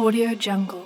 Audio Jungle.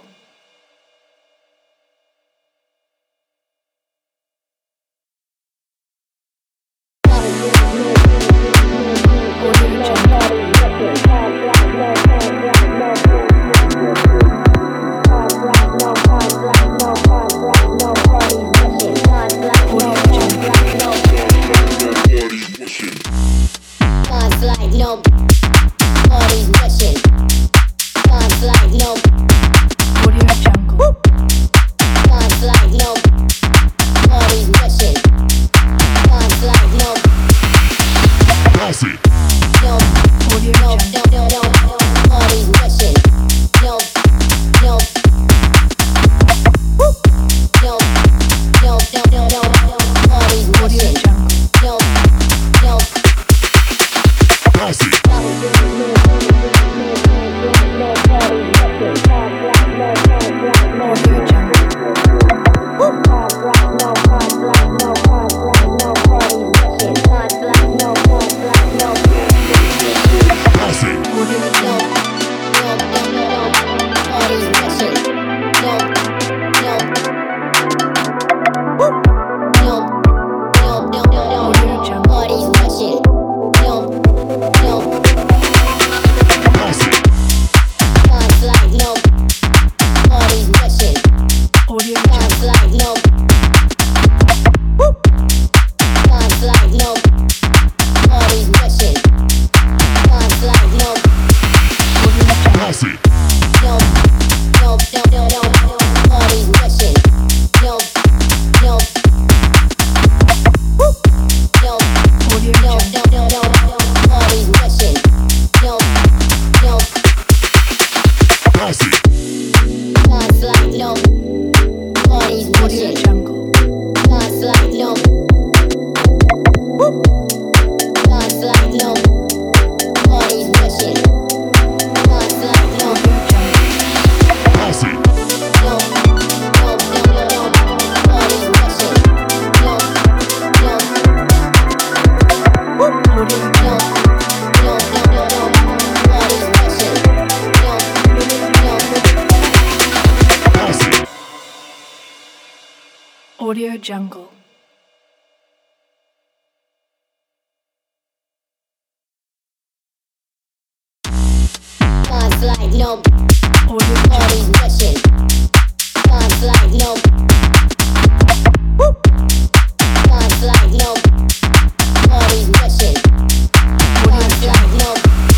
Audio Jungle. Like no Audio parties rushing. Vibes like no. Vibes like no parties rushing. Vibes like no.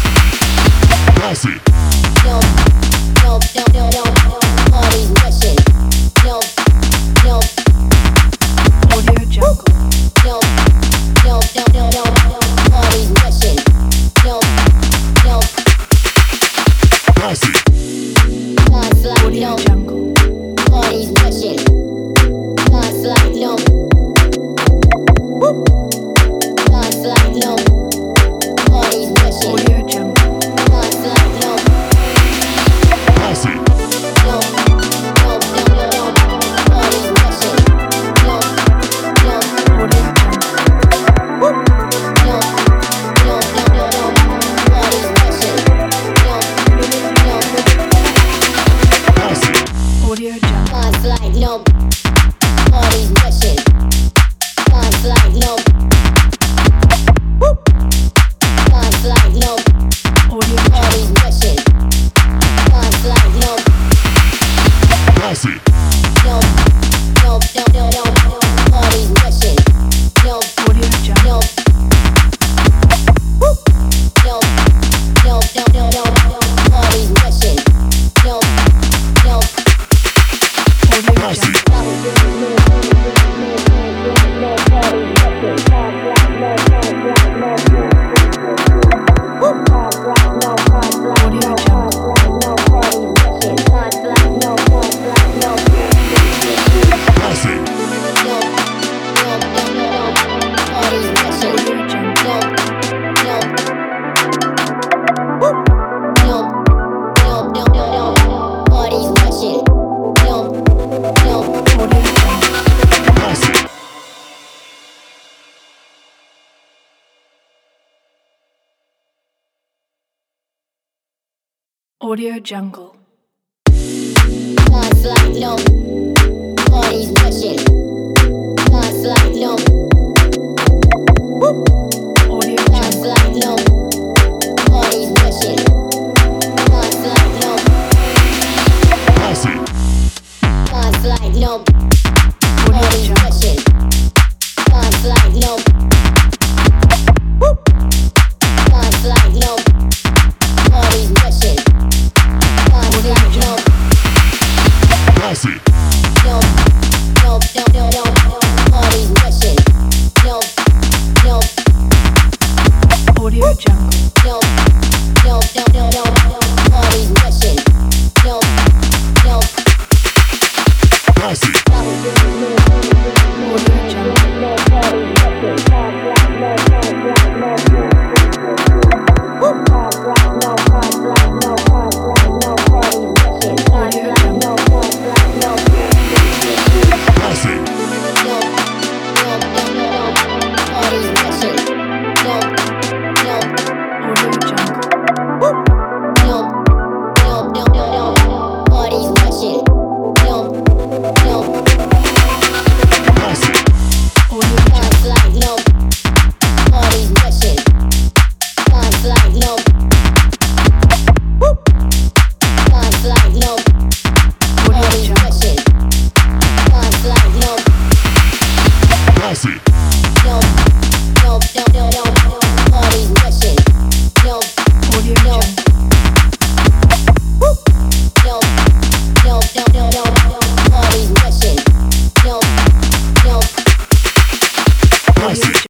No, no, no, no, no parties rushing. No, no. Audio Jungle. No, no, no, no, no parties rushing. No, no. Vibes like Audio no Jungle. parties rushing. Vibes like no. Vibes like no parties rushing. Audio Jungle. Vibes like no. No, no, no, no, no parties rushing. No, no. Audio Jungle. No, no, no, no parties rushing. No, no. Audio Jungle. Vibes like no parties rushing. Vibes like no. Vibes like no Audio parties rushing. Vibes like no. No, no, no, no, no parties rushing. No, Audio Jungle. no. No, no, no, no, no parties rushing. No, no. Audio Jungle. Audio Jungle. Audio Jungle. Audio Jungle. Audio Jungle. like no.